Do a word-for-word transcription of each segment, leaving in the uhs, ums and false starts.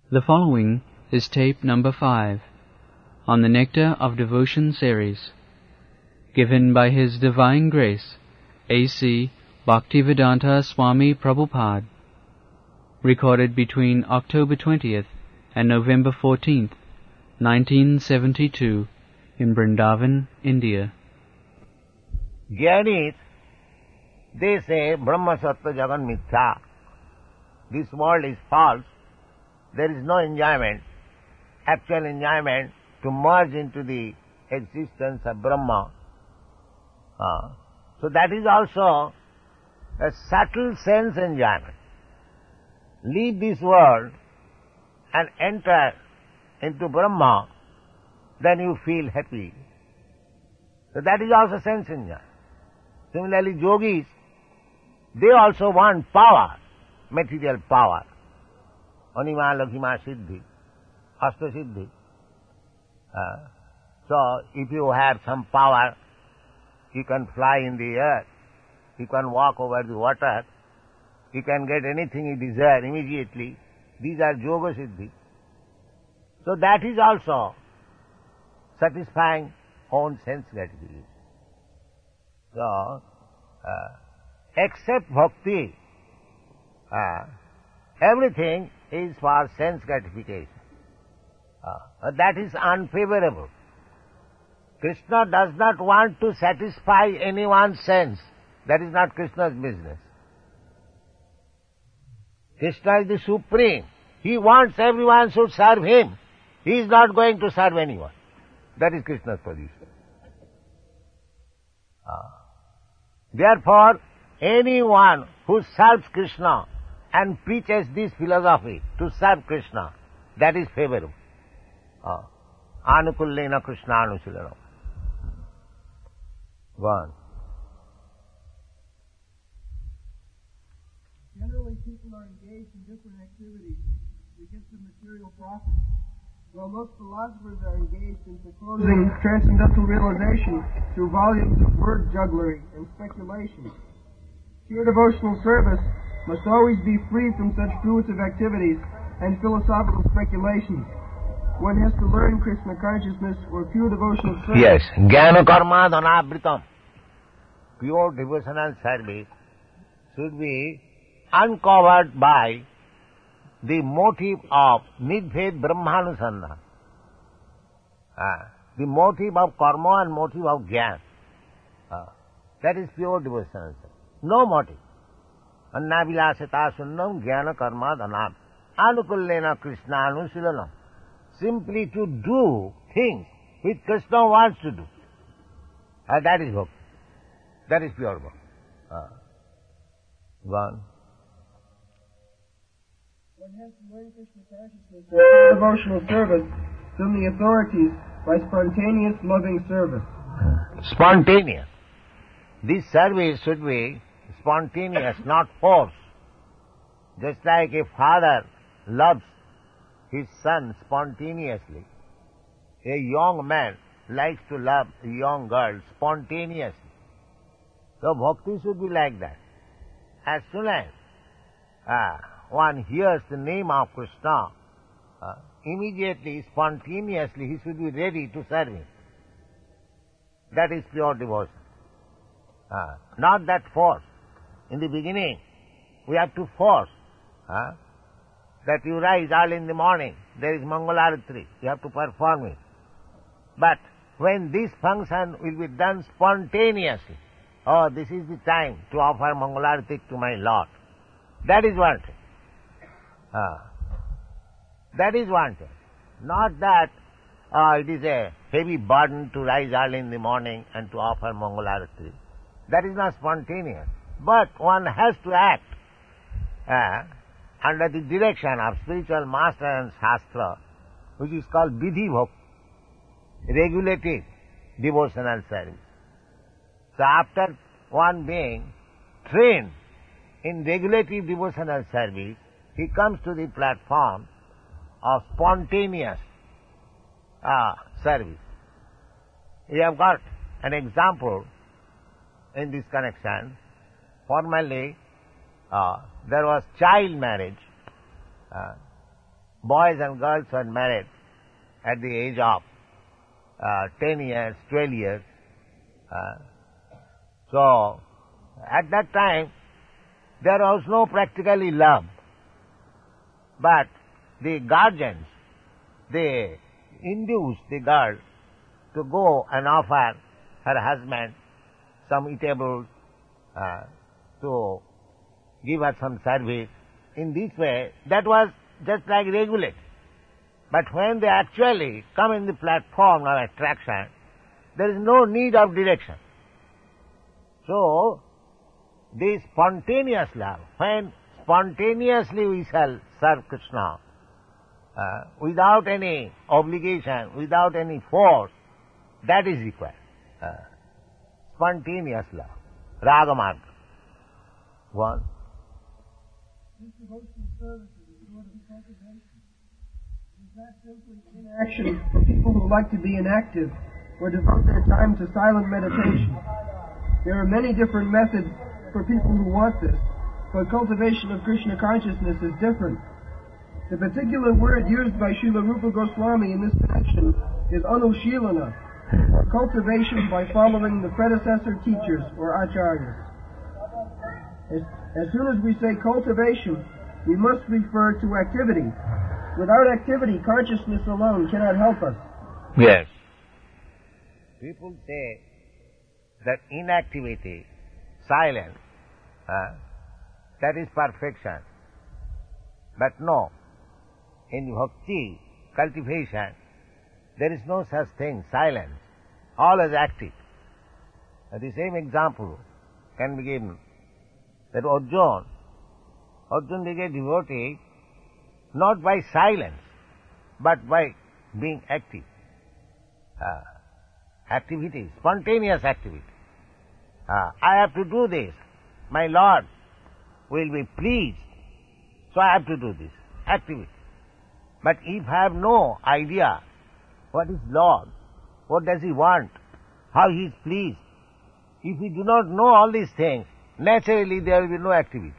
The following is tape number five on the Nectar of Devotion series, given by His Divine Grace, A C Bhaktivedanta Swami Prabhupada, recorded between October twentieth and November fourteenth, nineteen seventy-two, in Vrindavan, India. Jnainis, they say Brahma Sattva Jagan Mithya. This world is false. There is no enjoyment, actual enjoyment to merge into the existence of Brahma. Uh, so that is also a subtle sense enjoyment. Leave this world and enter into Brahma, then you feel happy. So that is also sense enjoyment. Similarly, yogis, they also want power, material power. Anima, Lakhima, Siddhi, Asta Siddhi. Uh, so, if you have some power, you can fly in the air, you can walk over the water, you can get anything you desire immediately. These are Yoga Siddhi. So that is also satisfying own sense gratification. So, uh, except bhakti, uh, everything is for sense gratification. Uh, that is unfavorable. Krishna does not want to satisfy anyone's sense. That is not Krishna's business. Krishna is the supreme. He wants everyone should serve him. He is not going to serve anyone. That is Krishna's position. Uh, therefore, anyone who serves Krishna and preaches this philosophy to serve Krishna, that is favorable. Uh, Anukullena Krishna Anusilanam. Go on. Generally, people are engaged in different activities to get the material profit. While most philosophers are engaged in proposing transcendental realization through volumes of word jugglery and speculation. Pure devotional service must always be free from such fruitive activities and philosophical speculations. One has to learn Krishna consciousness or pure devotional service. Yes, Jnana Karma Dhanavritam. Pure devotional service should be uncovered by the motive of Nidbhed Brahmanusandhana. Ah, the motive of karma and motive of jnana. Ah, that is pure devotional service. No motive. Annavilasata sunnam jnana karma dhanam. Anukullena Krishna anusilanam. Simply to do things which Krishna wants to do. Uh, that is bhakti. That is pure bhakti. Uh, one. One has to learn Krishna consciousness and pure devotional service from the authorities by spontaneous loving service. Spontaneous. This service should be spontaneous, not forced. Just like a father loves his son spontaneously, a young man likes to love a young girl spontaneously. So bhakti should be like that. As soon as uh, one hears the name of Krishna, uh, immediately, spontaneously, he should be ready to serve him. That is pure devotion. Uh, not that force. In the beginning, we have to force. Uh, that you rise early in the morning, there is Mangalaratri, you have to perform it. But when this function will be done spontaneously, oh, this is the time to offer Mangalarati to my Lord, that is wanted. Uh, that is wanted. Not that uh, it is a heavy burden to rise early in the morning and to offer Mangalarati. That is not spontaneous. But one has to act uh, under the direction of spiritual master and shastra, which is called vidhi bhakti, regulative devotional service. So after one being trained in regulative devotional service, he comes to the platform of spontaneous uh, service. We have got an example in this connection. Formerly, uh, there was child marriage. Uh, boys and girls were married at the age of uh, ten years, twelve years. Uh, so, at that time, there was no practically love. But the guardians, they induced the girl to go and offer her husband some eatables, uh, to give her some service. In this way, that was just like regulated. But when they actually come in the platform of attraction, there is no need of direction. So, this spontaneous love, when spontaneously we shall serve Krishna, uh, without any obligation, without any force, that is required. Uh, spontaneous love, raga marga. One. This devotional service is a sort of cultivation. It is not simply inaction for people who like to be inactive or devote their time to silent meditation. There are many different methods for people who want this, but cultivation of Krishna consciousness is different. The particular word used by Srila Rupa Goswami in this connection is anushilana, or cultivation by following the predecessor teachers or acharyas. As, as soon as we say cultivation, we must refer to activity. Without activity, consciousness alone cannot help us. Yes. People say that inactivity, silence, uh, that is perfection. But no, in bhakti, cultivation, there is no such thing, silence. All is active. Uh, the same example can be given. That Arjuna, Arjuna became devotee not by silence, but by being active. Uh, activity, spontaneous activity. Uh, I have to do this. My Lord will be pleased, so I have to do this activity. But if I have no idea what is Lord, what does He want, how He is pleased, if we do not know all these things, naturally there will be no activity.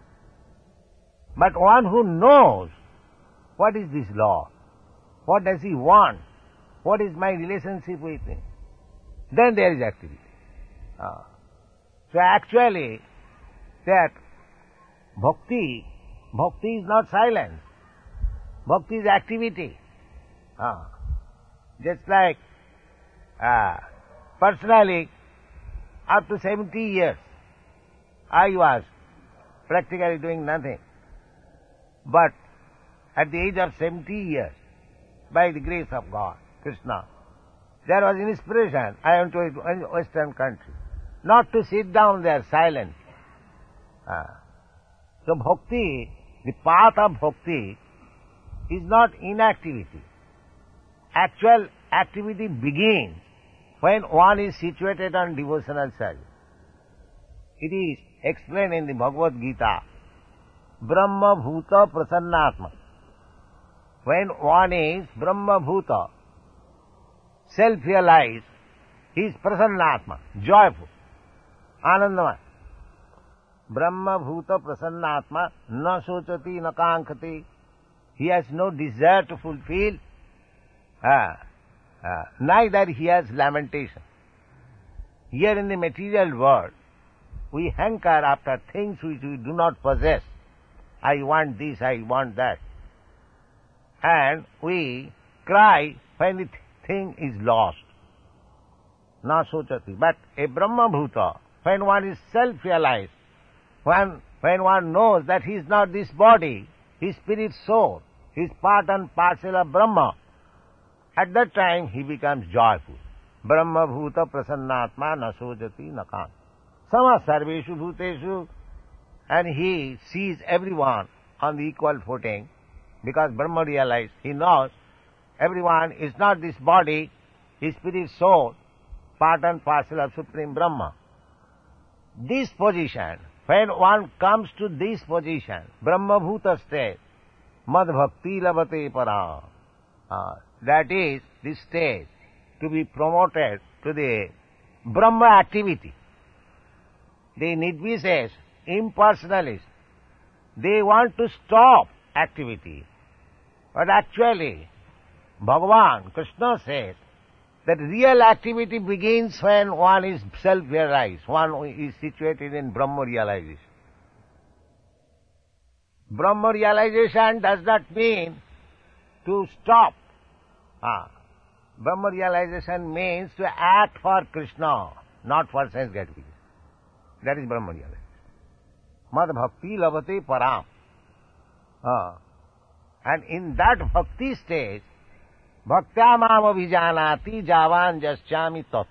But one who knows what is this law, what does He want, what is my relationship with Him, then there is activity. Uh, so actually, that bhakti, bhakti is not silence. Bhakti is activity. Uh, just like, uh, personally, up to seventy years, I was practically doing nothing. But at the age of seventy years, by the grace of God, Krishna, there was an inspiration. I went to a Western country, not to sit down there silent. Uh, so bhakti, the path of bhakti, is not inactivity. Actual activity begins when one is situated on devotional service. It is explained in the Bhagavad Gita, Brahma Bhuta Prasannatma. When one is Brahma Bhuta, self-realized, he is Prasannatma, joyful, Anandamaya. Brahma Bhuta Prasannatma, na sochati na kankati. He has no desire to fulfill, uh, uh, neither he has lamentation. Here in the material world, we hanker after things which we do not possess. I want this, I want that. And we cry when the thing is lost. Na sochati. But a Brahma Bhuta, when one is self-realized, when, when one knows that he is not this body, his spirit soul, he is part and parcel of Brahma, at that time he becomes joyful. Brahma Bhuta Prasannatma na sojati nakan. Sama sarveshu bhuteshu, and he sees everyone on the equal footing, because Brahma realized, he knows everyone is not this body, his spirit soul, part and parcel of Supreme Brahma. This position, when one comes to this position, Brahma Bhuta state, Mad Bhakti Labate Para, uh, that is the stage to be promoted to the Brahma activity. The Nidvishesh, impersonalists, they want to stop activity. But actually, Bhagavan, Krishna says that real activity begins when one is self-realized, one is situated in Brahma realization. Brahma realization does not mean to stop. Ah. Brahma realization means to act for Krishna, not for sense gratification. That is Brahma realization. Mad bhakti lavate param. Ah. And in that bhakti stage, bhaktya mam abhijanati javan jaschami tattva.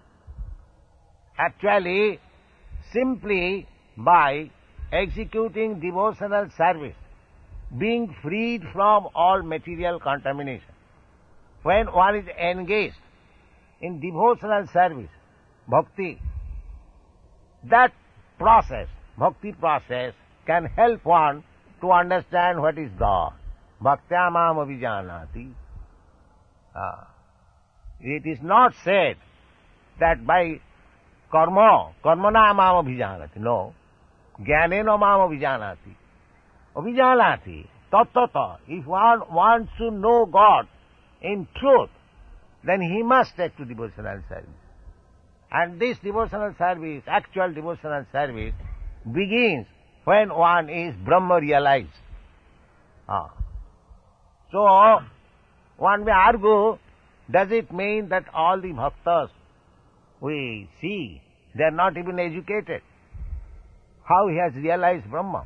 Actually, simply by executing devotional service, being freed from all material contamination, when one is engaged in devotional service, bhakti, that process, bhakti process, can help one to understand what is God. Bhaktya mam abhijanati. Uh, it is not said that by karma, karmana mam abhijanati. No. Jnanena mam abhijanati. Abhijanati. Tattata. If one wants to know God in truth, then he must take to devotional service. And this devotional service, actual devotional service, begins when one is Brahma realized. Ah. So, one may argue, does it mean that all the bhaktas we see, they are not even educated? How he has realized Brahma?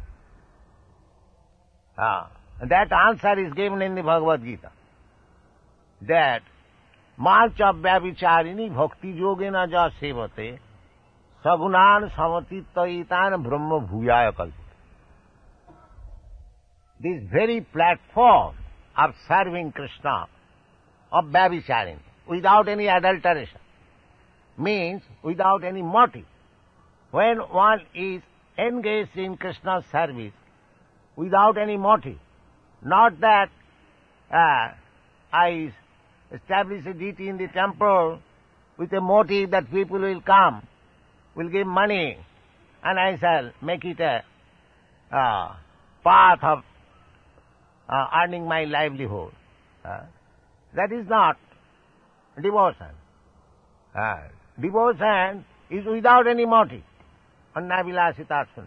Ah. That answer is given in the Bhagavad Gita. That Malcha Vyavicharini Bhakti Yogena Ja Sevate Sagunan Samatitaitan Brahma Bhuyaya Kalpate. This very platform of serving Krishna, of Vyavicharini, without any adulteration, means without any motive. When one is engaged in Krishna's service without any motive, not that uh, I establish a deity in the temple with a motive that people will come, will give money, and I shall make it a uh, path of uh, earning my livelihood. Uh, that is not devotion. Uh, devotion is without any motive. Annavilasitasun.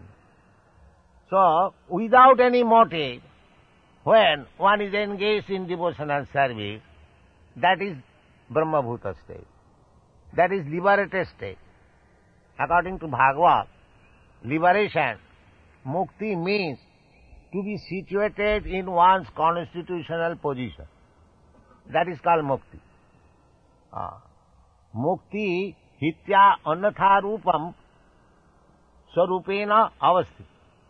So, without any motive, when one is engaged in devotional service, that is Brahma-bhuta state. That is liberated state. According to Bhagavad, liberation, mukti means to be situated in one's constitutional position. That is called mukti. Ah. Mukti hitya annatha rupam sarupena avasti.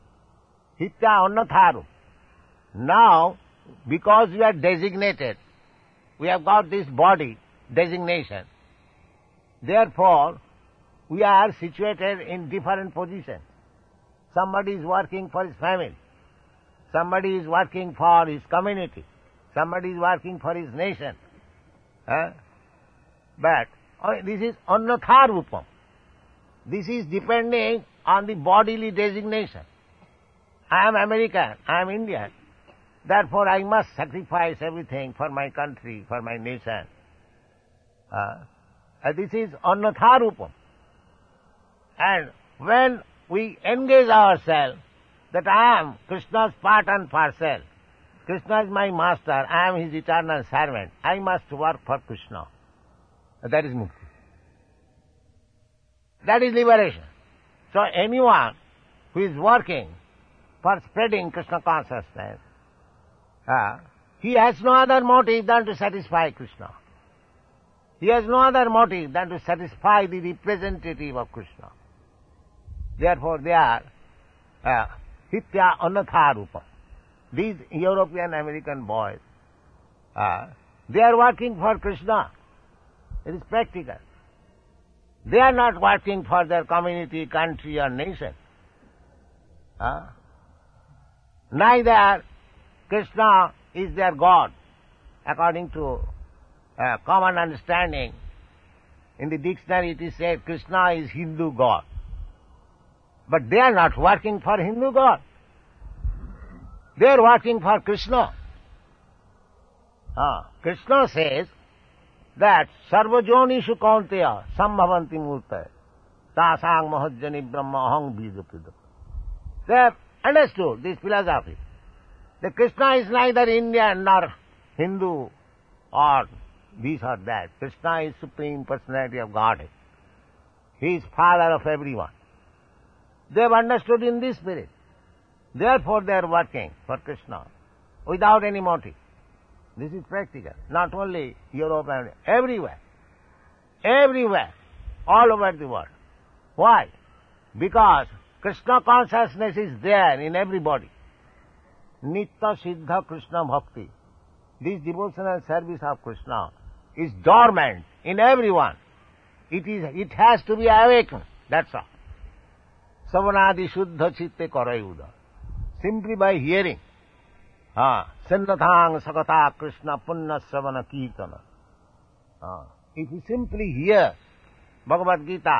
Hitya annatha rup. Now, because we are designated, we have got this body designation. Therefore, we are situated in different positions. Somebody is working for his family. Somebody is working for his community. Somebody is working for his nation. Huh? But oh, this is annatha rupam. This is depending on the bodily designation. I am American, I am Indian. Therefore, I must sacrifice everything for my country, for my nation. Uh, this is annatha rupam. And when we engage ourselves that I am Krishna's part and parcel, Krishna is my master, I am his eternal servant, I must work for Krishna. That is mukti. That is liberation. So anyone who is working for spreading Krishna consciousness, uh, he has no other motive than to satisfy Krishna. He has no other motive than to satisfy the representative of Krishna. Therefore they are uh, hitya annatha rupa. These European American boys, uh, they are working for Krishna. It is practical. They are not working for their community, country or nation. Uh, neither Krishna is their God, according to uh, common understanding. In the dictionary it is said Krishna is Hindu God. But they are not working for Hindu God. They are working for Krishna. Uh, Krishna says that sarvajonishu kaunteya sambhavanti murtaya tasang mahajjani brahma aham bijapida. They have understood this philosophy. The Krishna is neither Indian nor Hindu or this or that. Krishna is Supreme Personality of Godhead. He is Father of everyone. They have understood in this spirit. Therefore they are working for Krishna without any motive. This is practical. Not only Europe and everywhere. Everywhere. All over the world. Why? Because Krishna consciousness is there in everybody. Nitya Siddha Krishna Bhakti. This devotional service of Krishna is dormant in everyone. It is. It has to be awakened. That's all. Savanadi Shuddha Chitte Karayuda. Simply by hearing. Ah, Sannathang Sakata Krishna Punna Savana Kirtana. Ah, if you simply hear Bhagavad Gita,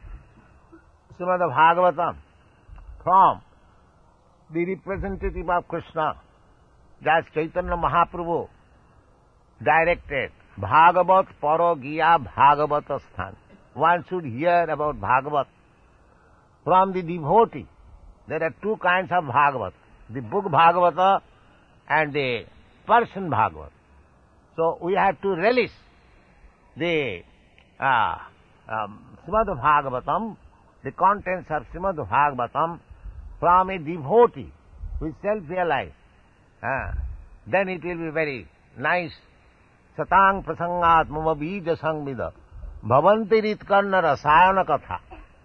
Srimad Bhagavatam, from the representative of Krishna, that's Chaitanya Mahaprabhu, directed Bhagavat Parogiya Bhagavata Sthan. One should hear about Bhagavat from the devotee. There are two kinds of Bhagavat, the book Bhagavata and the person Bhagavat. So we have to relish the uh, um, Srimad Bhagavatam, the contents of Srimad Bhagavatam from a devotee who is self-realized. Uh, then it will be very nice. Satang prasangat mama bija sangvida bhavanti ritkarna rasayana katha.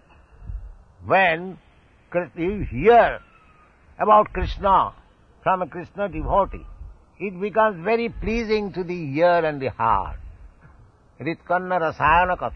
When you hear about Krishna from a Krishna devotee, it becomes very pleasing to the ear and the heart. Ritkarna rasayana katha.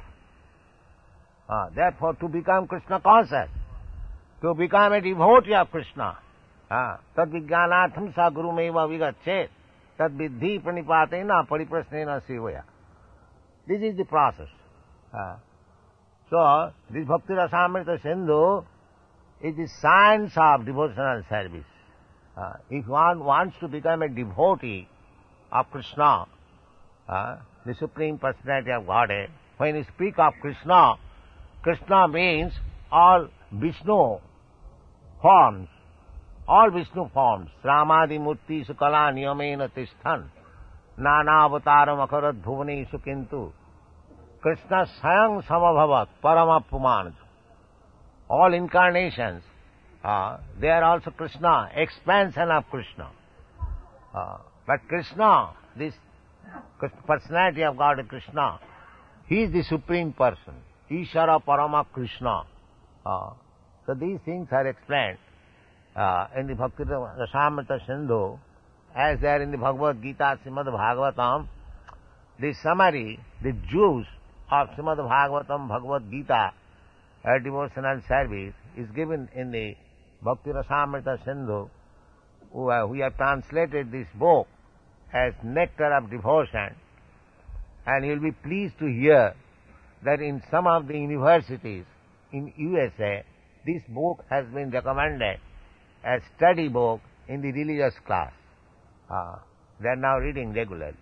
Uh, therefore, to become Krishna conscious, to become a devotee of Krishna, uh, tad vijnanatham sa gurumeva vigachet, tad vidhi pranipatena pariprasnena sevaya. This is the process. Uh, so, this Bhakti Rasamrita Sindhu is the science of devotional service. Uh, if one wants to become a devotee of Krishna, uh, the Supreme Personality of Godhead, when you speak of Krishna, Krishna means all Vishnu forms, all Vishnu forms. Ramadi Murti Sukala Niyamena Tishthan Nana Avataram Akarat Bhuvani Sukintu Krishna Sayang Samabhavat Paramapumanj. All incarnations, uh, they are also Krishna, expansion of Krishna. Uh, but Krishna, this personality of God Krishna, he is the Supreme Person. Ishara Parama Krishna. Uh, so these things are explained uh, in the Bhakti Rasamrita Sindhu, as they are in the Bhagavad Gita, Srimad Bhagavatam. The summary, the juice of Srimad Bhagavatam, Bhagavad Gita, a devotional service, is given in the Bhakti Rasamrita Sindhu. We have translated this book as Nectar of Devotion, and you will be pleased to hear that in some of the universities in U S A, this book has been recommended as study book in the religious class. Uh, they are now reading regularly.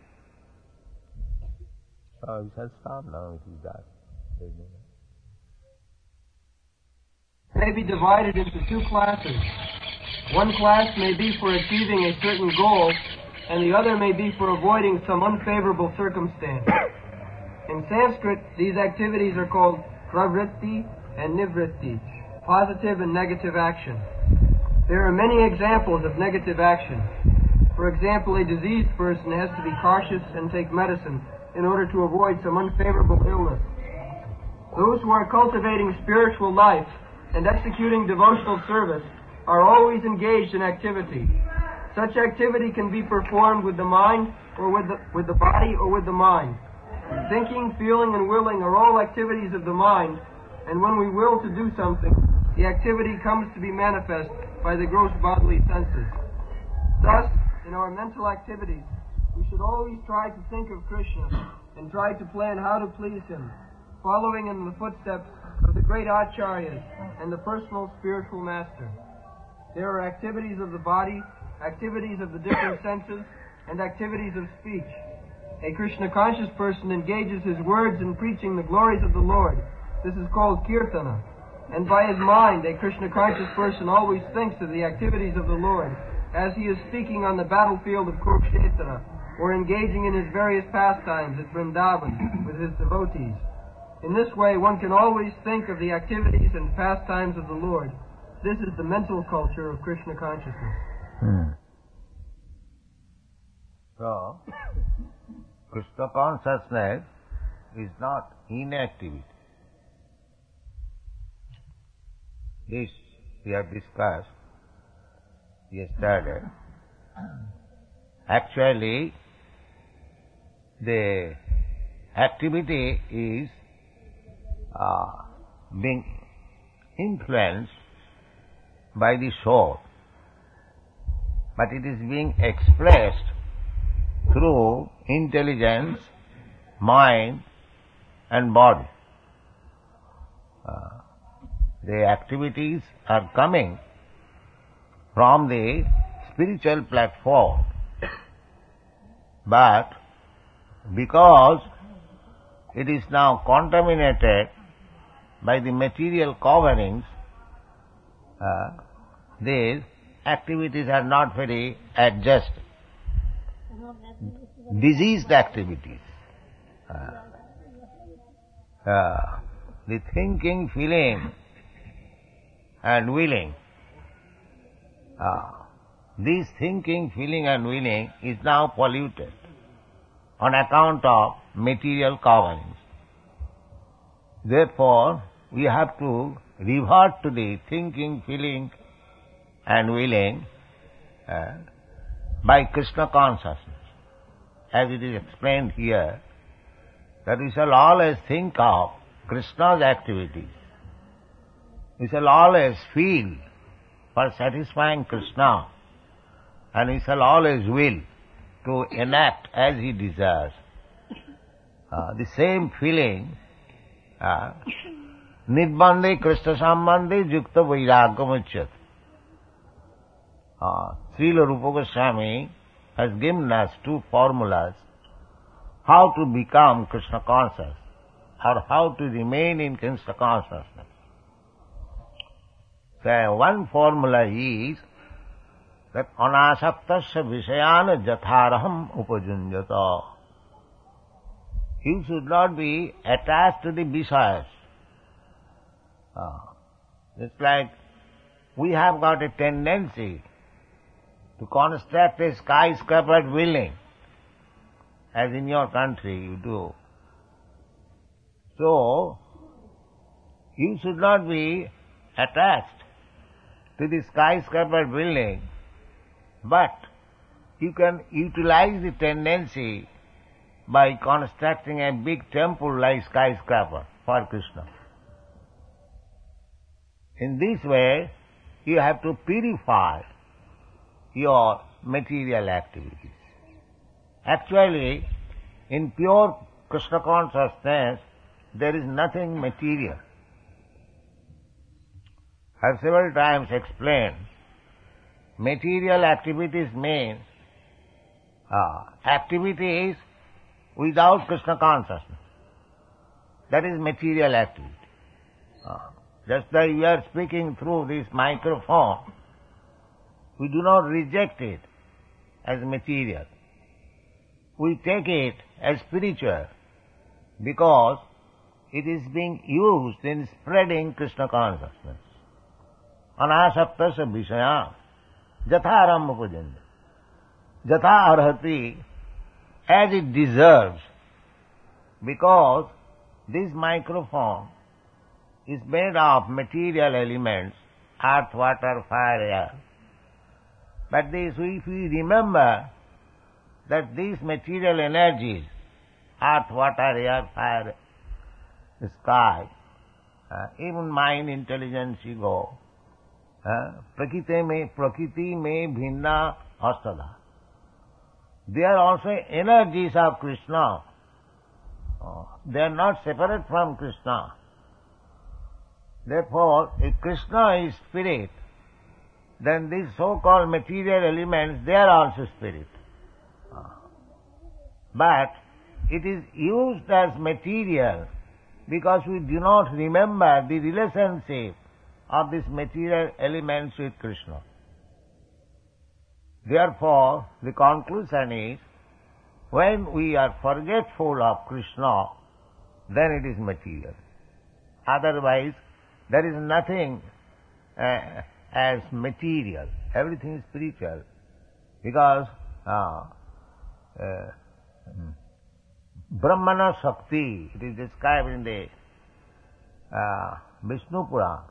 Oh, we shall stop now if you die. May be divided into two classes. One class may be for achieving a certain goal, and the other may be for avoiding some unfavorable circumstance. In Sanskrit, these activities are called pravritti and nivritti, positive and negative action. There are many examples of negative action. For example, a diseased person has to be cautious and take medicine in order to avoid some unfavorable illness. Those who are cultivating spiritual life and executing devotional service are always engaged in activity. Such activity can be performed with the mind or with the, with the body or with the mind. Thinking, feeling, and willing are all activities of the mind, and when we will to do something, the activity comes to be manifest by the gross bodily senses. Thus, in our mental activities, we should always try to think of Krishna and try to plan how to please Him, following in the footsteps of the great Acharyas and the personal spiritual master. There are activities of the body, activities of the different senses, and activities of speech. A Krishna-conscious person engages his words in preaching the glories of the Lord. This is called kirtana. And by his mind, a Krishna-conscious person always thinks of the activities of the Lord as he is speaking on the battlefield of Kurukshetra, or engaging in his various pastimes at Vrindavan with his devotees. In this way, one can always think of the activities and pastimes of the Lord. This is the mental culture of Krishna consciousness. Hmm. So, Krishna consciousness is not inactivity. This we have discussed yesterday. Actually, the activity is uh, being influenced by the soul, but it is being expressed through intelligence, mind and body. Uh, the activities are coming from the spiritual platform, but because it is now contaminated by the material coverings, uh, these activities are not very adjusted. Diseased activities. Uh, uh, the thinking, feeling and willing. Uh, this thinking, feeling and willing is now polluted on account of material coverings. Therefore, we have to revert to the thinking, feeling and willing uh, by Krishna consciousness. As it is explained here, that we shall always think of Krishna's activities. We shall always feel for satisfying Krishna, and we shall always will to enact as he desires. Uh, the same feeling, uh, Nidbande Krishna Sambandhe Yukta Vairagam Uchyat. Uh, Srila Rupa Goswami has given us two formulas how to become Krishna conscious or how to remain in Krishna consciousness. So one formula is that anasaptasya vishayana jatharaham upajunjata. You should not be attached to the Vishayas. Uh, it's like we have got a tendency to construct a skyscraper building, as in your country you do. So, you should not be attached to the skyscraper building, but you can utilize the tendency by constructing a big temple like skyscraper for Krishna. In this way, you have to purify your material activities. Actually, in pure Krishna consciousness, there is nothing material. I have several times explained, material activities mean uh, activities without Krishna consciousness. That is material activity. Uh, just like we are speaking through this microphone, we do not reject it as material. We take it as spiritual because it is being used in spreading Krishna consciousness. Anasaptasya vishaya jatharam upajanda. Jatha arhati, as it deserves, because this microphone is made of material elements, earth, water, fire, air. But this, if we remember that these material energies, earth, water, air, fire, sky, uh, even mind, intelligence, ego, uh, prakriti mein, prakriti mein bhinna astada. They are also energies of Krishna. Uh, they are not separate from Krishna. Therefore, if Krishna is spirit, then these so-called material elements, they are also spirit. But it is used as material because we do not remember the relationship of these material elements with Krishna. Therefore, the conclusion is, when we are forgetful of Krishna, then it is material. Otherwise, there is nothing uh, as material. Everything is spiritual. Because uh, uh, Brahmana Shakti, it is described in the uh, Vishnu Purana.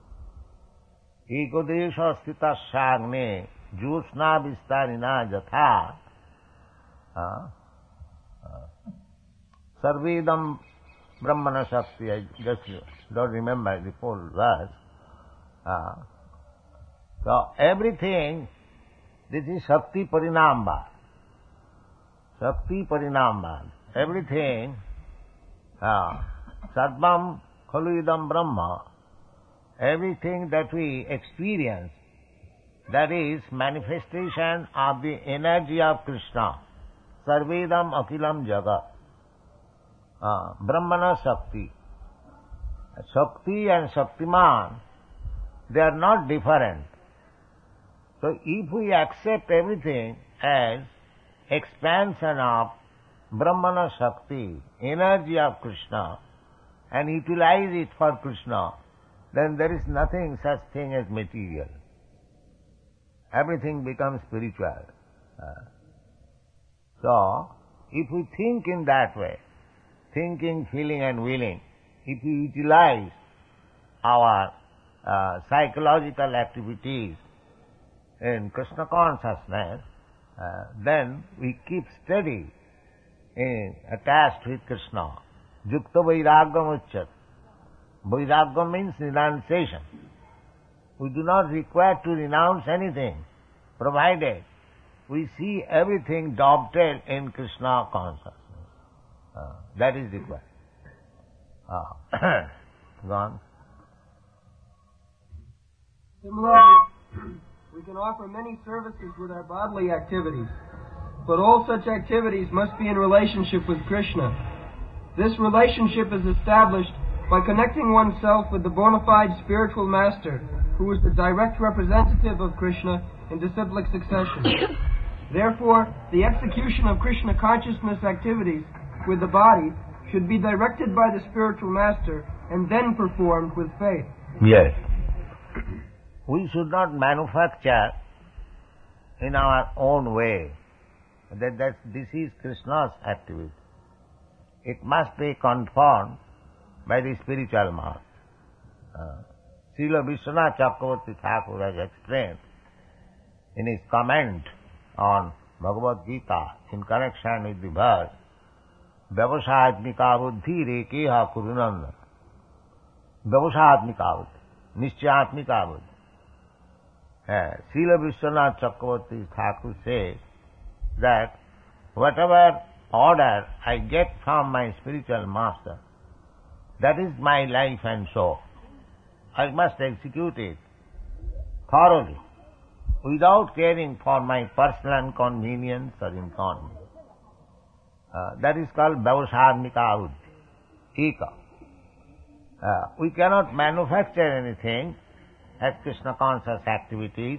Ekodesha sthita shagne jyosna vistarina jatha sarvedam Brahmana Shakti. I just don't remember the full verse. Uh, so everything, this is Shakti Parinamba. Shakti Parinamba. Everything, uh, Sarvam Khaluidam Brahma, everything that we experience, that is manifestation of the energy of Krishna. Sarvedam Akilam Jagat. Uh, Brahmana Shakti. Shakti and Shaktiman, they are not different. So if we accept everything as expansion of Brahmana Shakti, energy of Krishna, and utilize it for Krishna, then there is nothing such thing as material. Everything becomes spiritual. Uh, so, if we think in that way, thinking, feeling and willing, if we utilize our uh, psychological activities in Krishna consciousness, uh, then we keep steady in, attached with Krishna. Yukta vairagam uchyat. Vairagam means renunciation. We do not require to renounce anything, provided we see everything adopted in Krishna consciousness. Uh, that is required. Uh, gone. Similarly, we can offer many services with our bodily activities, but all such activities must be in relationship with Krishna. This relationship is established by connecting oneself with the bona fide spiritual master, who is the direct representative of Krishna in disciplic succession. Therefore, the execution of Krishna consciousness activities with the body should be directed by the spiritual master and then performed with faith. Yes. We should not manufacture in our own way that, that this is Krishna's activity. It must be confirmed by the spiritual master. Uh, Srila Vishwanath Chakravarti Thakur has explained in his comment on Bhagavad Gita in connection with the verse Vyavasayatmika buddhi rekeha kurunanda. Vyavasayatmika buddhi, Nishchayatmika buddhi. Uh, Srila Vishwanath Chakravarti Thakur says that whatever order I get from my spiritual master, that is my life and soul. I must execute it thoroughly, without caring for my personal inconvenience or inconvenience. Uh, that is called Vyavasayatmika buddhi, Eka. Uh, we cannot manufacture anything as Krishna conscious activities,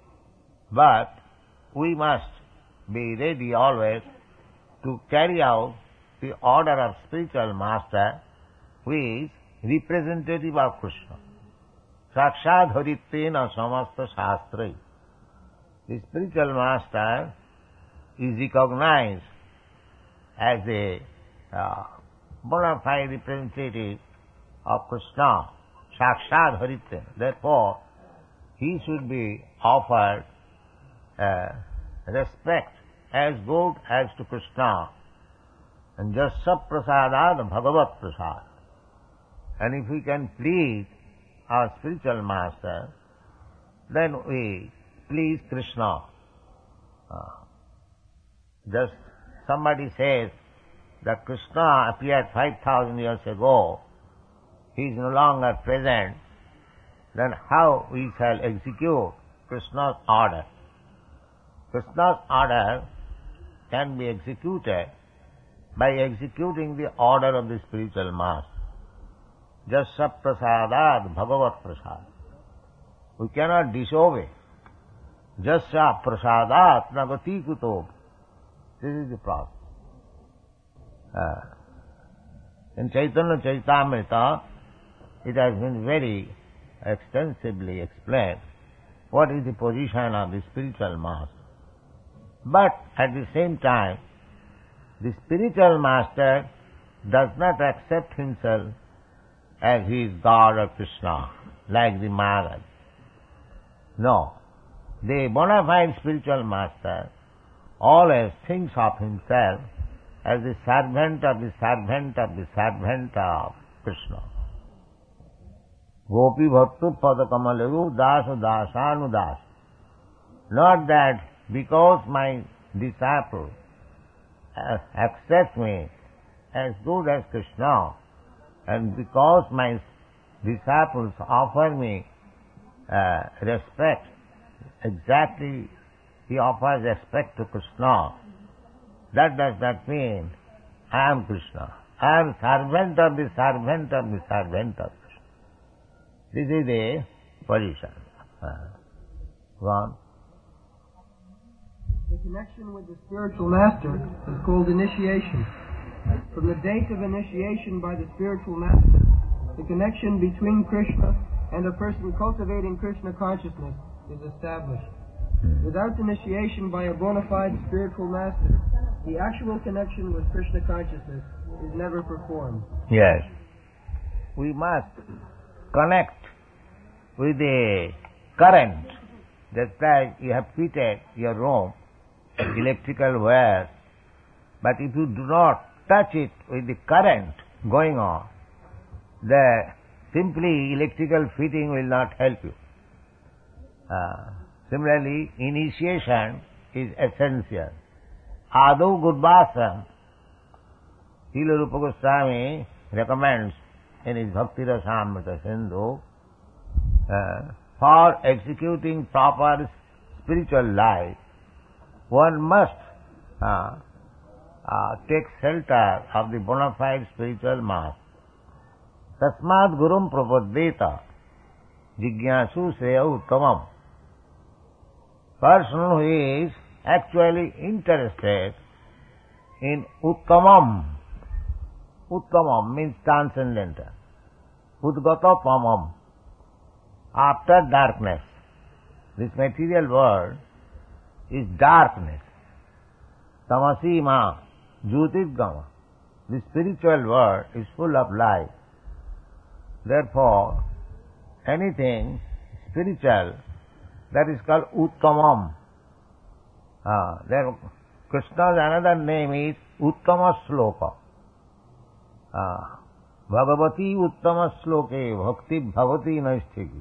but we must be ready always to carry out the order of spiritual master, who is representative of Krishna. Sakshad haritvena samasta shastrai. The spiritual master is recognized as a uh, bona fide representative of Krishna, Sakshad haritvena. Therefore, he should be offered uh, respect as good as to Krishna, and just saprasadad bhagavat prasad. And if we can please our spiritual master, then we please Krishna. Uh, just somebody says that Krishna appeared five thousand years ago, he is no longer present, then how we shall execute Krishna's order? Krishna's order can be executed by executing the order of the spiritual master. Jasya prasadat bhagavat prasad. We cannot disobey. Jasya prasadat nagati kuto. This is the process. Uh, in Chaitanya Charitamrita, it has been very extensively explained what is the position of the spiritual master. But at the same time, the spiritual master does not accept himself as he is God or Krishna, like the Maharaj. No. The bona fide spiritual master always thinks of himself as the servant of the servant of the servant of Krishna. Gopi bhattu padakamalu dasu dasanu das. Not that because my disciple accepts me as good as Krishna, and because my disciples offer me uh, respect, exactly he offers respect to Krishna, that does not mean I am Krishna. I am servant of the servant of the servant of Krishna. This is the position. Uh, go on. The connection with the spiritual master is called initiation. From the date of initiation by the spiritual master, the connection between Krishna and a person cultivating Krishna consciousness is established. Without initiation by a bona fide spiritual master, the actual connection with Krishna consciousness is never performed. Yes. We must connect with the current. Just like you have fitted your room, electrical wires, but if you do not touch it with the current going on, the simply electrical fitting will not help you. Uh, similarly, initiation is essential. Adu Gurvasam, Srila Rupa Goswami recommends in his Bhakti Rasamrita Sindhu, uh, for executing proper spiritual life, one must uh, uh, take shelter of the bona fide spiritual master. Tasmad gurum prapaddeta jigyasu sreya uttamam. Person who is actually interested in uttamam. Uttamam means transcendental. Udgata pamam. After darkness. This material world is darkness. Tamasi ma jyotirgama. The spiritual world is full of light. Therefore, anything spiritual, that is called uttamam. Ah, then Krishna's another name is Uttama Sloka. Ah, Bhagavati Uttama Sloke Bhakti Bhavati Naisthiki.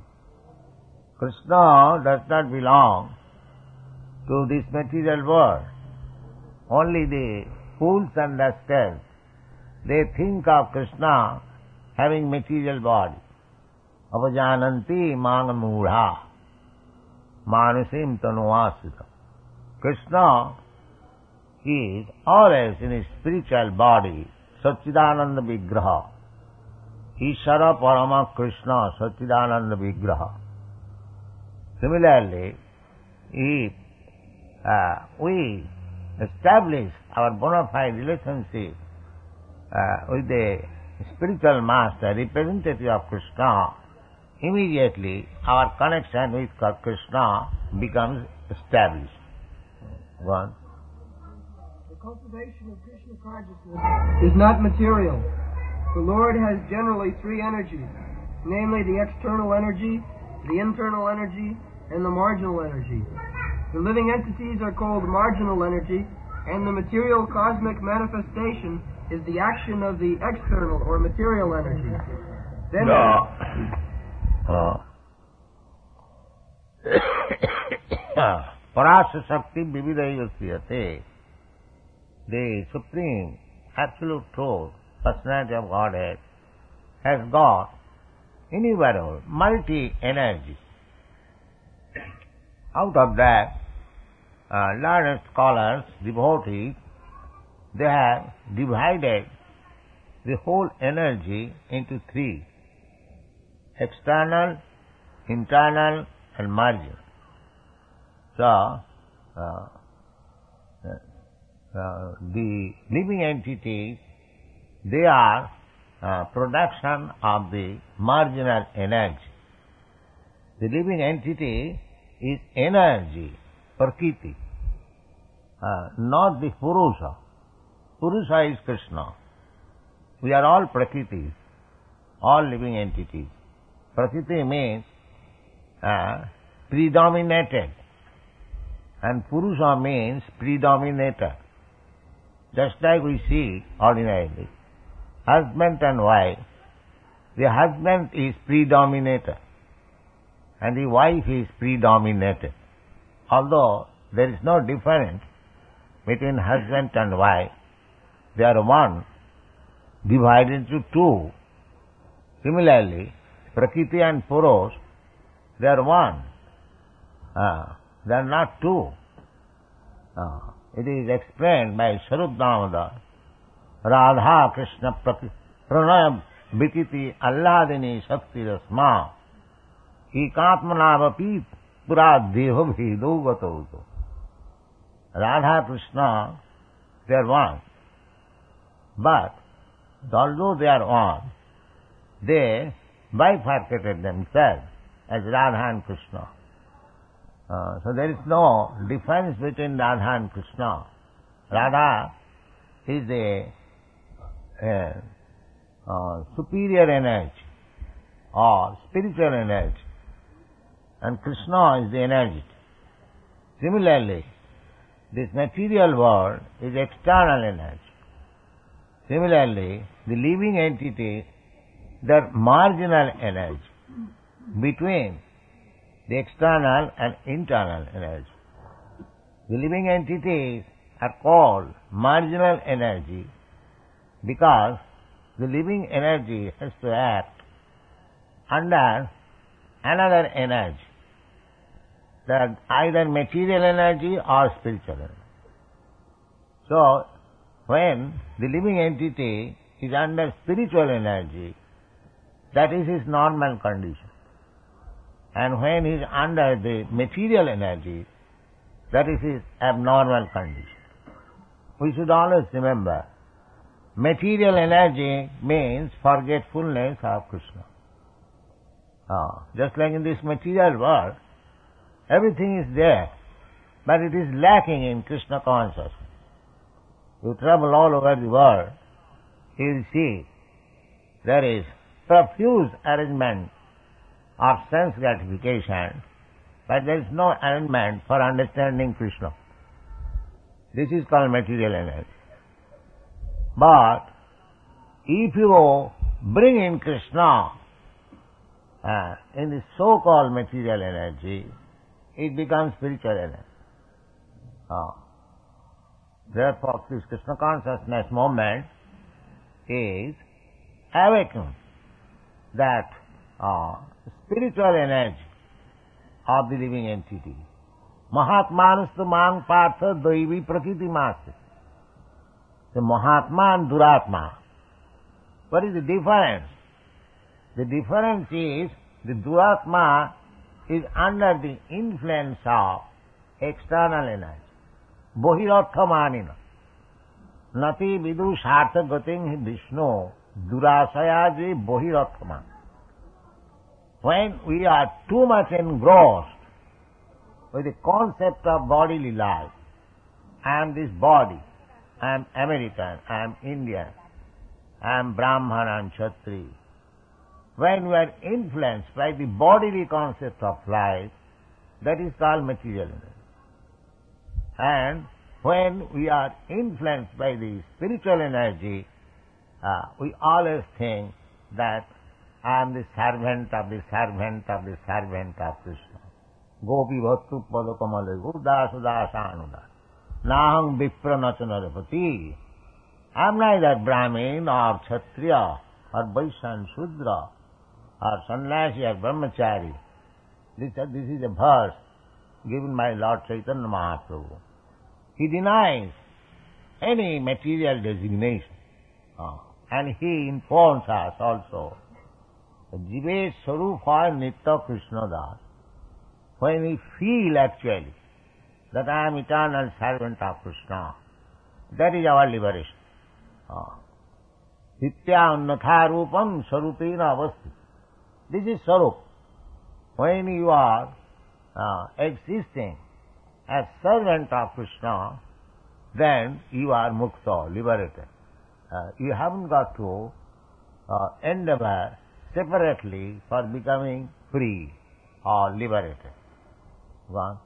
Krishna does not belong to this material world. Only the fools understand. They think of Krishna having material body. Avajananti manamudha manusim tanuasita. Krishna is always in his spiritual body, Satchidananda Vigraha. Ishara Parama Krishna Satchidananda Vigraha. Similarly, if uh, we establish our bona fide relationship uh, with the spiritual master, representative of Krishna, immediately our connection with Krishna becomes established. One. The cultivation of Krishna consciousness is not material. The Lord has generally three energies, namely the external energy, the internal energy, and the marginal energy. The living entities are called marginal energy, and the material cosmic manifestation is the action of the external or material energy. Then no. Oh. Parasya Shakti Vividayasiyate. The Supreme Absolute Truth, Personality of Godhead, has got innumerable multi-energy. Out of that, uh, learned scholars, devotees, they have divided the whole energy into three: external, internal, and marginal. So, uh, uh, the living entities, they are uh, production of the marginal energy. The living entity is energy, Prakriti, uh, not the Purusha. Purusha is Krishna. We are all Prakritis, all living entities. Prakriti means uh, predominated, and Purusha means predominator. Just like we see ordinarily, husband and wife, the husband is predominator and the wife is predominated. Although there is no difference between husband and wife, they are one, divided into two. Similarly, Prakriti and Purush, they are one. Uh, they are not two. Uh, it is explained by Swarup Damodar, Radha Krishna Pranaya Vikiti Alladini Shakti Rasma Ekatmanavapi Pura Deho Bhedo Gatoto. Radha Krishna, they are one. But although they are one, they bifurcated themselves as Radha and Krishna. Uh, so there is no difference between Radha and Krishna. Radha is a, a, a superior energy or spiritual energy, and Krishna is the energy. Similarly, this material world is external energy. Similarly, the living entities, they are marginal energy between the external and internal energy. The living entities are called marginal energy because the living energy has to act under another energy, that either material energy or spiritual energy. So, when the living entity is under spiritual energy, that is his normal condition. And when he is under the material energy, that is his abnormal condition. We should always remember, material energy means forgetfulness of Krishna. Ah, just like in this material world, everything is there, but it is lacking in Krishna consciousness. You travel all over the world, you will see there is profuse arrangement of sense gratification, but there is no arrangement for understanding Krishna. This is called material energy. But if you bring in Krishna uh, in the so-called material energy, it becomes spiritual energy. Uh, therefore, this Krishna consciousness movement is awakened that uh, spiritual energy of the living entity. Mahatmanastu mang partha daivi prakriti masti. The Mahatma and Duratma. What is the difference? The difference is the Duratma is under the influence of external energy. Bohirarthamanina. Nati vidu shartha gating Vishnu durasayaji bohirarthaman. When we are too much engrossed with the concept of bodily life, I am this body, I am American, I am Indian, I am Brahman and Kshatri. When we are influenced by the bodily concept of life, that is called material energy. And when we are influenced by the spiritual energy, uh, we always think that I am the servant of the servant of the servant of Krishna. Gopi bhattu padakamale udas udasanudas. Naham vipra nachanarapati. I am neither Brahmin or Kshatriya or Vaishya Shudra or Sannyasi or Brahmachari. This, this is a verse given by Lord Chaitanya Mahaprabhu. He denies any material designation. Uh, and he informs us also, Jive Sarupa Nitya Krishna Das, when we feel actually that I am eternal servant of Krishna, that is our liberation. Nitya Annatha Rupam Sarupena Avasti. This is Sarup. When you are uh, existing as servant of Krishna, then you are mukta, liberated. Uh, you haven't got to uh, endeavor separately for becoming free or liberated. One.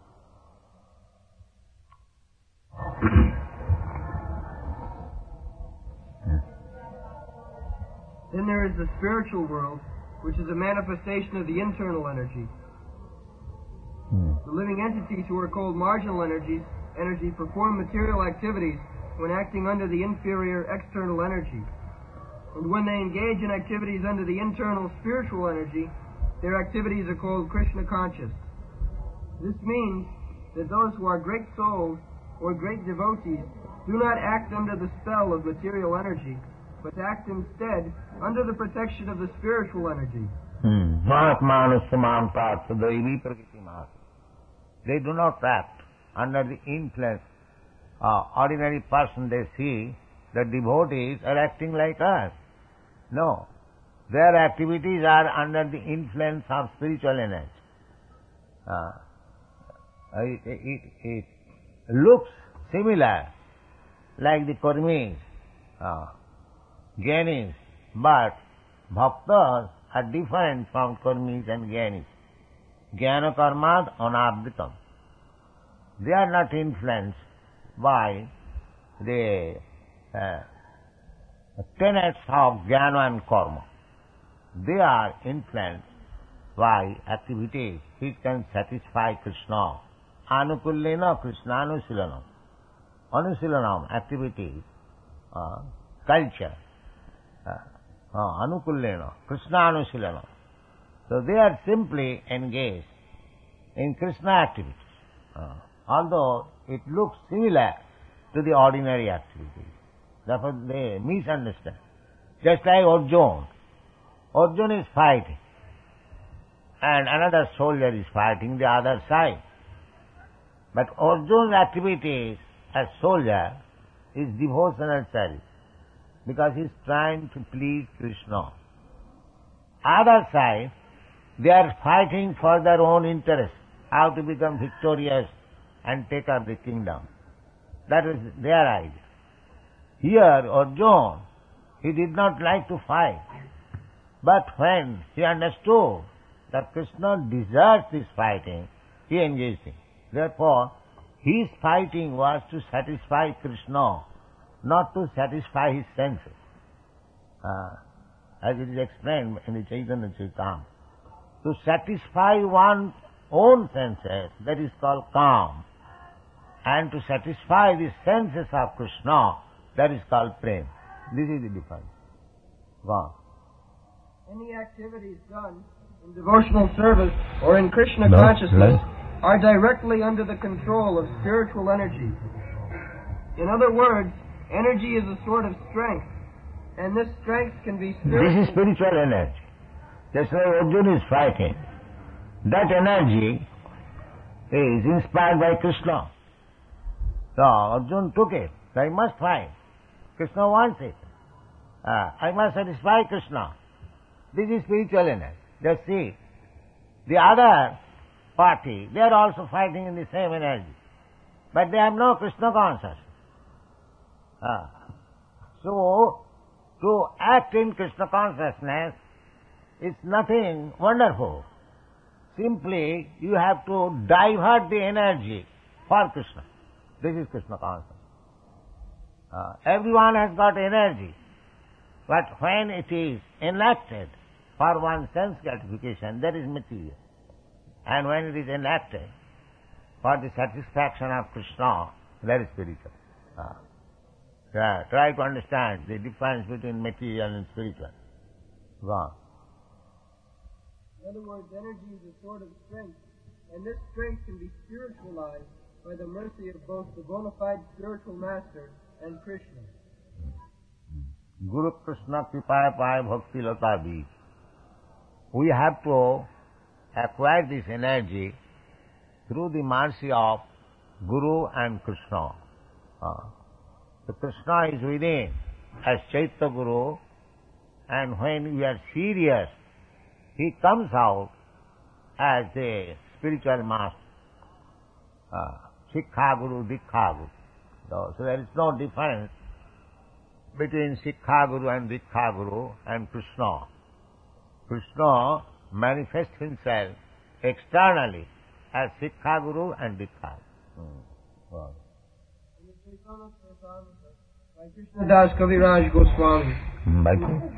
Then there is the spiritual world, which is a manifestation of the internal energy. Hmm. The living entities who are called marginal energies, energy perform material activities when acting under the inferior external energy. And when they engage in activities under the internal spiritual energy, their activities are called Krishna conscious. This means that those who are great souls or great devotees do not act under the spell of material energy, but act instead under the protection of the spiritual energy. They do not act under the influence. Uh, ordinary person, they see that devotees are acting like us. No. Their activities are under the influence of spiritual energy. Uh, it, it, it looks similar like the Karmis, uh, Gyanis, but Bhaktas are different from Karmis and Gyanis. Jnana karmad anabditam. They are not influenced by the uh, tenets of jnana and karma. They are influenced by activities which can satisfy Krishna. Anukullena Krishna anusilanam. Anusilanam, activities, uh, culture. Uh, uh, anukullena Krishna anusilanam. So they are simply engaged in Krishna activities. Uh, although it looks similar to the ordinary activities. Therefore they misunderstand. Just like Arjuna. Arjuna is fighting and another soldier is fighting the other side. But Arjuna's activities as soldier is devotional service because he is trying to please Krishna. Other side, they are fighting for their own interest, how to become victorious and take up the kingdom. That is their idea. Here, Arjuna, he did not like to fight. But when he understood that Krishna deserves this fighting, he engaged in. Therefore, his fighting was to satisfy Krishna, not to satisfy his senses. Uh, as it is explained in the Chaitanya Charitamrita. To satisfy one's own senses, that is called calm. And to satisfy the senses of Krishna, that is called prem. This is the difference. Go on. Any activities done in devotional service or in Krishna No, consciousness no. are directly under the control of spiritual energy. In other words, energy is a sort of strength, and this strength can be spiritual. This is spiritual energy. Just like Arjuna is fighting. That energy is inspired by Krishna. So Arjuna took it. I must fight. Krishna wants it. Uh, I must satisfy Krishna. This is spiritual energy. Just see. The other party, they are also fighting in the same energy. But they have no Krishna consciousness. Uh, so, to act in Krishna consciousness is nothing wonderful. Simply, you have to divert the energy for Krishna. This is Krishna consciousness. Uh, everyone has got energy, but when it is enacted for one's sense gratification, that is material. And when it is enacted for the satisfaction of Krishna, that is spiritual. Uh, yeah, try to understand the difference between material and spiritual. Go on. In other words, energy is a sort of strength, And this strength can be spiritualized by the mercy of both the bona fide spiritual master and Krishna. Guru Krishna Kripaya Paya Bhakti Lata Bij. We have to acquire this energy through the mercy of Guru and Krishna. Uh, so Krishna is within as Chaitya Guru, and when we are serious, he comes out as a spiritual master. Uh, Sikha Guru, Dikha Guru. So, so there is no difference between Sikha Guru and Dikha Guru and Krishna. Krishna manifests himself externally as Sikha Guru and Dikha Guru. Hmm. Wow. By Krishna Das Kaviraj Goswami. By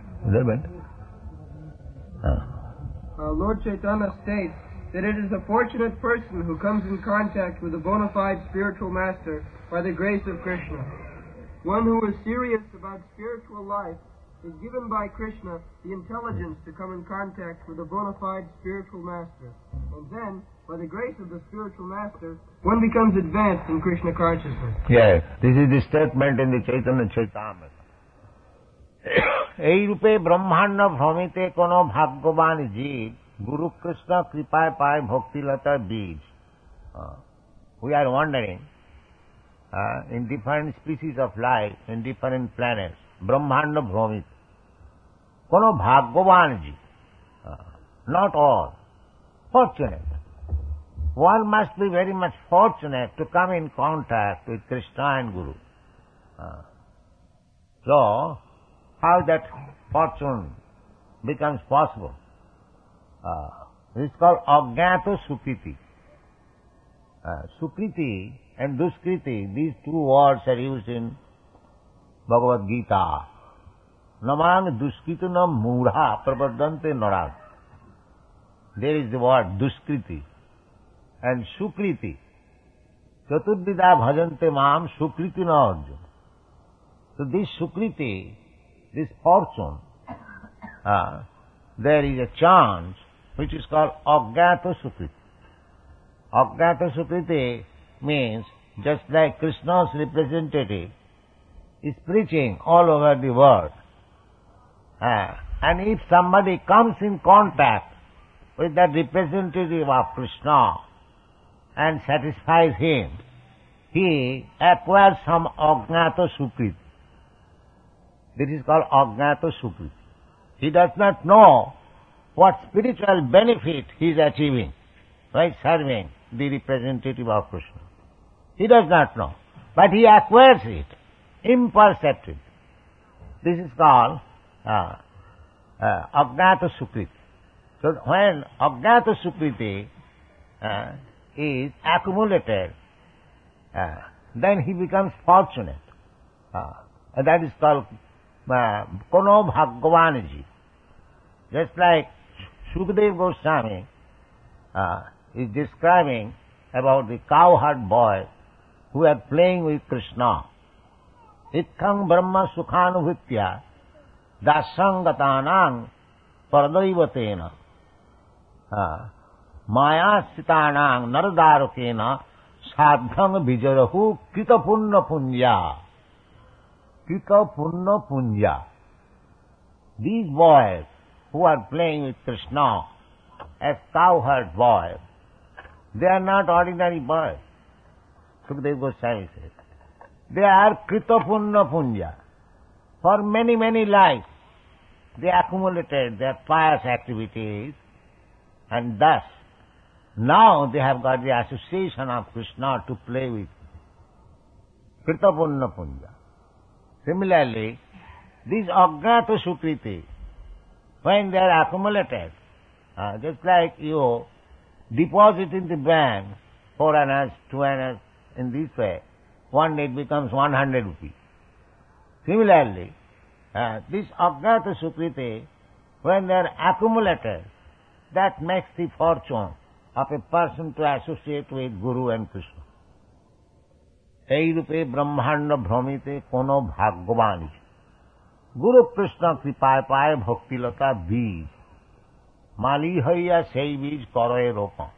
uh. Uh, Lord Chaitanya states that it is a fortunate person who comes in contact with a bona fide spiritual master by the grace of Krishna. One who is serious about spiritual life is given by Krishna the intelligence to come in contact with a bona fide spiritual master. And then, by the grace of the spiritual master, one becomes advanced in Krishna consciousness. Yes, this is the statement in the Chaitanya Charitamrita. এই রূপে ব্রহ্মাণ্ড ভ্রমিতে কোন ভাগ্যবান জীব গুরু কৃষ্ণ কৃপায় পায় ভক্তিলতা বীজ. We are wandering uh, in different species of life, in different planets. ব্রহ্মাণ্ড ভ্রমিত. কোন ভাগ্যবান জীব. Not all. Fortunate. One must be very much fortunate to come in contact with Krishna and Guru. Uh, so, how that fortune becomes possible? Uh, this is called Ajnata Sukriti. Uh, Sukriti and Duskriti, these two words are used in Bhagavad Gita. Naman Duskriti na mudha prabadante narad. There is the word Duskriti and Sukriti. Chaturdida bhajante mam Sukriti na arjun. So this Sukriti, this fortune, uh, there is a chance which is called Ajnata Sukriti. Ajnata Sukriti means just like Krishna's representative is preaching all over the world. Uh, and if somebody comes in contact with that representative of Krishna and satisfies him, he acquires some Ajnata Sukriti. This is called Ajnata Sukriti. He does not know what spiritual benefit he is achieving by serving the representative of Krishna. He does not know, but he acquires it imperceptibly. This is called uh, uh, Ajnata Sukriti. So when Ajnata Sukriti uh, is accumulated, uh, then he becomes fortunate. Uh, and that is called uh, Kono Bhagwanji. Just like Sukadeva Goswami uh, is describing about the cowherd boy who are playing with Krishna. Ikhang Brahma Sukhanuvritya Dasangatanang Paradaivatena Maya Sitanang Naradarukena Sadhang Vijarahu Kitapunna Punya. Kitapunna Punya. These boys who are playing with Krishna as cowherd boys, they are not ordinary boys. Sukadeva Goswami says. They are Kritapunna Punya. For many, many lives, they accumulated their pious activities, and thus, now they have got the association of Krishna to play with. Kritapunna Punya. Similarly, these Ajnata Sukriti, when they are accumulated, uh, just like you deposit in the bank four annas, two annas, in this way, one day it becomes one hundred rupees. Similarly, uh, this Ajnata Sukriti, when they are accumulated, that makes the fortune of a person to associate with Guru and Krishna. এই রূপে ব্রহ্মাণ্ড ভ্রমিতে কোন ভাগ্যবান গুরু কৃষ্ণ কৃপায় পায় ভক্তিলতা বীজ মালি হইয়া সেই বীজ করয়ে রোপণ.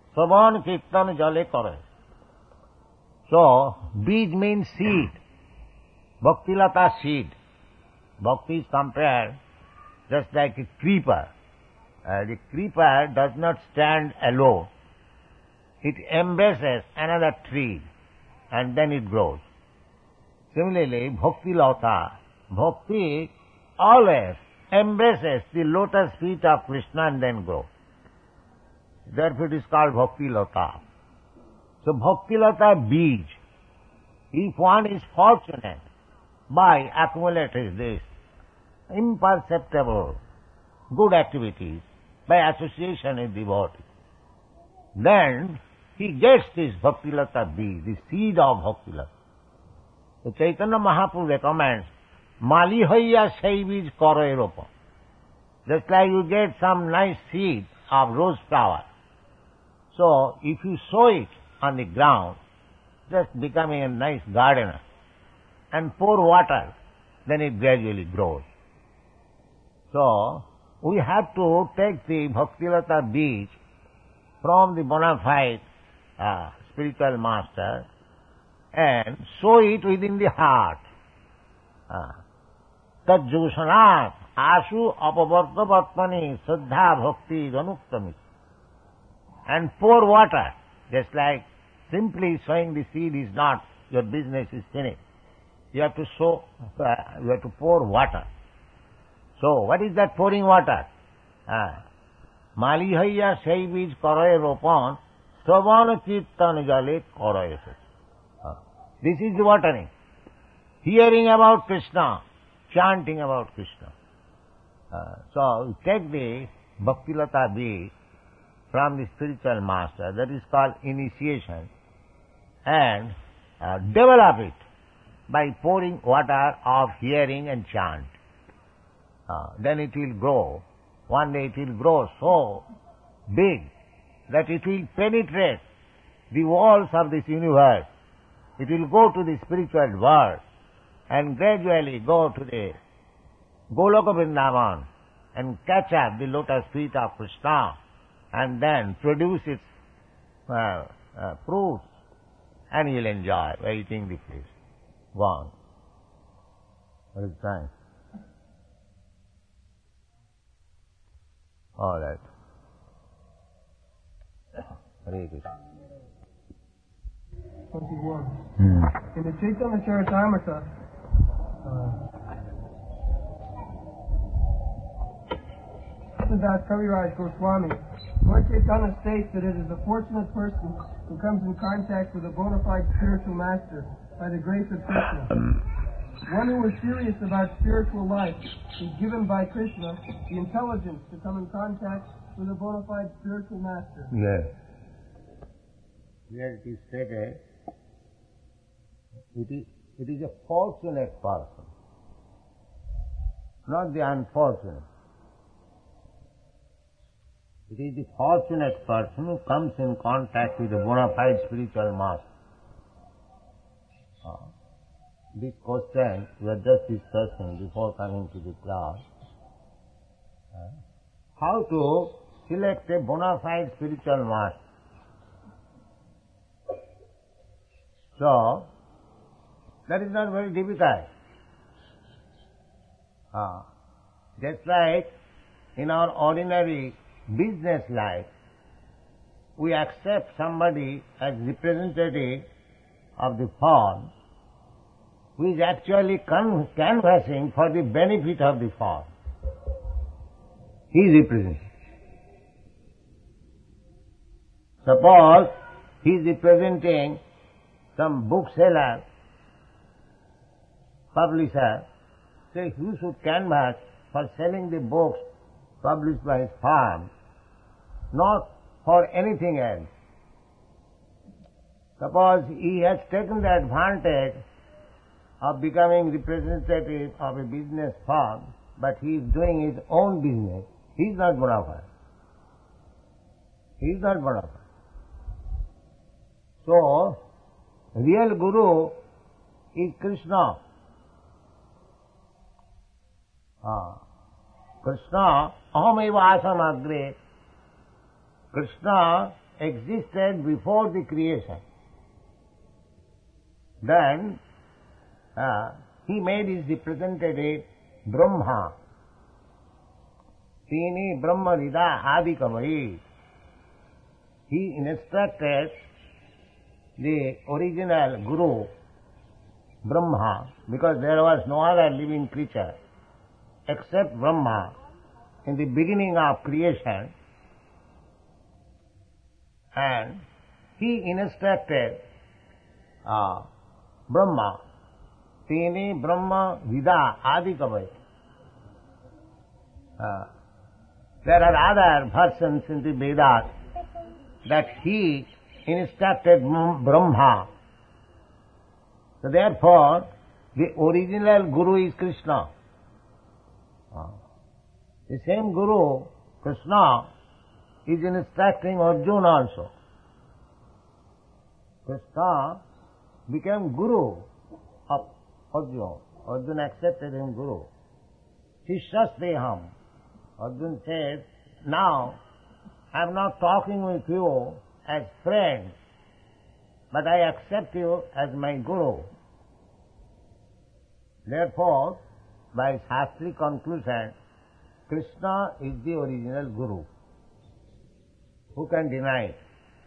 Shravan Kirtan Jale Kare. So, Bij means seed. Bhaktilata seed. Bhakti is compared just like a creeper. Uh, the creeper does not stand alone. It embraces another tree and then it grows. Similarly, Bhakti Lata, Bhakti always embraces the lotus feet of Krishna and then grows. Therefore it is called Bhakti Lata. So Bhakti Lata Bij. If one is fortunate by accumulating this imperceptible good activities by association with devotee, then he gets this Bhakti Lata Bij, the seed of Bhakti Lata. So Chaitanya Mahaprabhu recommends Mali hoya sei bij karo ropa. Just like you get some nice seed of rose flower. So if you sow it on the ground, just becoming a nice gardener, and pour water, then it gradually grows. So we have to take the Bhaktilata Bij from the bona fide uh, spiritual master and sow it within the heart. Tajjusanat asu apavartavatmani saddha bhakti ranuktami. And pour water, just like simply sowing the seed is not, your business is finished. You have to sow, uh, you have to pour water. So, what is that pouring water? Mali hoya sei bij karaye ropan, Shravan Kirtan Jale Karaye. This is the watering. Hearing about Krishna, chanting about Krishna. Uh, so, take the Bhaktilata Bij from the spiritual master, that is called initiation, and uh, develop it by pouring water of hearing and chant. Uh, then it will grow. One day it will grow so big that it will penetrate the walls of this universe. It will go to the spiritual world and gradually go to the Goloka Vrindavan and catch up the lotus feet of Krishna and then produce its uh, uh, fruits, and you'll enjoy by eating the fish. Go on. What is time? All right. Hare Krishna. twenty-one. Hmm. In the Chaitanya Charitamrita, uh, Das Kaviraj Goswami, Lord Chaitanya states that it is a fortunate person who comes in contact with a bona fide spiritual master by the grace of Krishna. One who is serious about spiritual life is given by Krishna the intelligence to come in contact with a bona fide spiritual master. Yes. Here it is stated, it is, it is a fortunate person, not the unfortunate. It is the fortunate person who comes in contact with a bona fide spiritual master. Uh, this question we were just discussing before coming to the class. Uh, how to select a bona fide spiritual master. So, that is not very difficult. Uh, just like in our ordinary business life, we accept somebody as representative of the firm who is actually can- canvassing for the benefit of the firm. He is representing. Suppose he is representing some bookseller, publisher, say who should canvass for selling the books published by his firm, not for anything else. Suppose he has taken the advantage of becoming representative of a business firm, but he is doing his own business. He is not bona fide. He is not bona fide. So, real Guru is Krishna. Ah. Krishna, aham eva asam agre. Krishna existed before the creation. Then uh, he made his representative Brahma. Tini Brahma Rida Adi Kavai. He instructed the original Guru, Brahma, because there was no other living creature except Brahma in the beginning of creation, and he instructed uh, Brahma, Tini Brahma Vida Adi Kavai. Uh, there are other versions in the Vedas that he instructed Brahma. So therefore, the original Guru is Krishna. Uh, the same Guru, Krishna, is instructing Arjuna also. Krishna became Guru of Arjuna. Arjuna accepted him Guru. Shishyasteham. Arjuna said, now I am not talking with you as friends, but I accept you as my Guru. Therefore, by Shastri conclusion, Krishna is the original Guru. Who can deny it?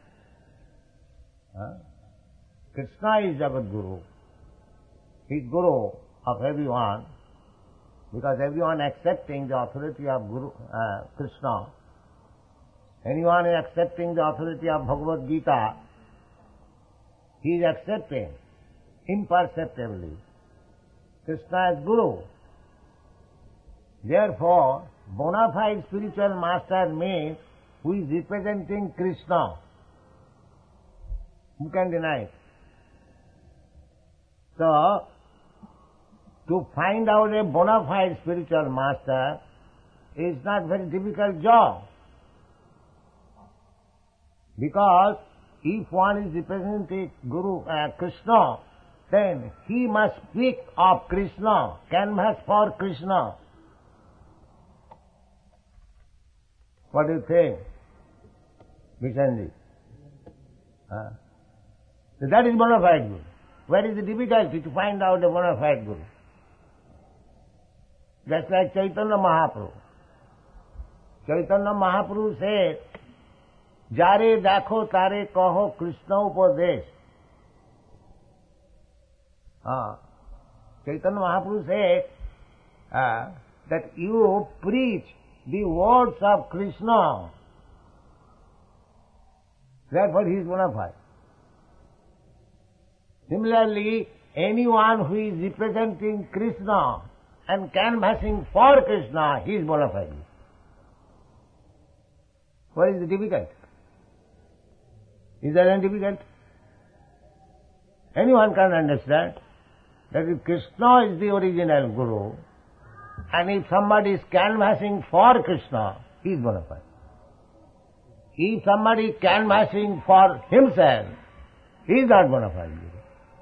Huh? Krishna is Jagat Guru. He is Guru of everyone, because everyone accepting the authority of Guru, uh, Krishna, anyone is accepting the authority of Bhagavad Gita, he is accepting imperceptibly Krishna as Guru. Therefore, bona fide spiritual master means who is representing Krishna. Who can deny it? So, to find out a bona fide spiritual master is not very difficult job. Because if one is representing Guru uh, Krishna, then he must speak of Krishna, canvas for Krishna. What do you think, Vishanji? Uh, so that is bona fide Guru. Where is the difficulty to find out a bona fide Guru? Just like Chaitanya Mahaprabhu. Chaitanya Mahaprabhu said, Jare dakho tare kaho Krishna upadesh. Ah, Chaitanya Mahaprabhu said uh, that you preach the words of Krishna. Therefore he is bona fide. Similarly, anyone who is representing Krishna and canvassing for Krishna, he is bona fide. What is the difficult? Is there any difficult? Anyone can understand that if Krishna is the original Guru, and if somebody is canvassing for Krishna, he is bona fide. If somebody is canvassing for himself, he is not bona fide Guru.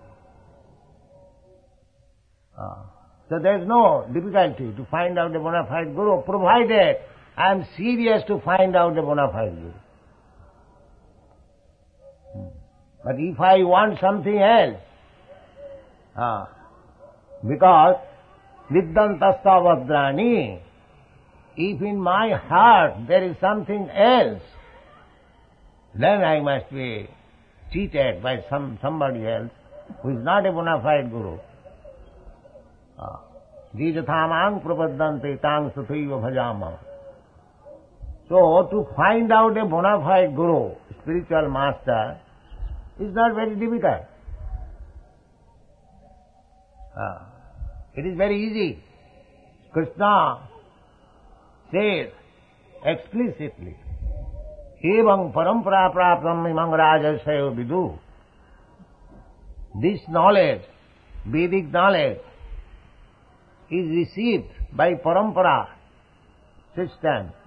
Ah. So there is no difficulty to find out a bona fide Guru, provided I am serious to find out a bona fide Guru. But if I want something else, ah, because Viddantasta Vadrani, if in my heart there is something else, then I must be cheated by some somebody else who is not a bona fide Guru. Jijathamang prapaddante tang sathaiva bhajama. So, to find out a bona fide Guru, spiritual master, is not very difficult. Uh, it is very easy. Krishna says explicitly, Evam parampara praptam imam rajasayo vidu. This knowledge, Vedic knowledge, is received by parampara system